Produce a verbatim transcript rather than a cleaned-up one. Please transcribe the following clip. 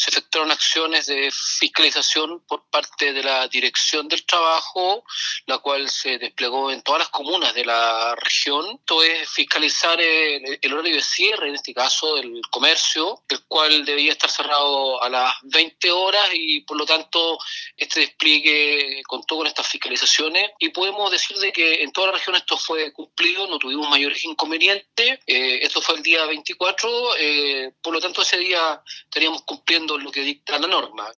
se efectuaron acciones de fiscalización por parte de la Dirección del Trabajo, la cual se desplegó en todas las comunas de la región. Esto es fiscalizar el, el horario de cierre, en este caso del comercio, el cual debía estar cerrado a las veinte horas y por lo tanto este despliegue contó con estas fiscalizaciones y podemos decir de que en toda la región esto fue cumplido, no tuvimos mayores inconvenientes. Eh, esto fue el día veinticuatro, eh, por lo tanto ese día estaríamos cumpliendo lo que dicta la norma.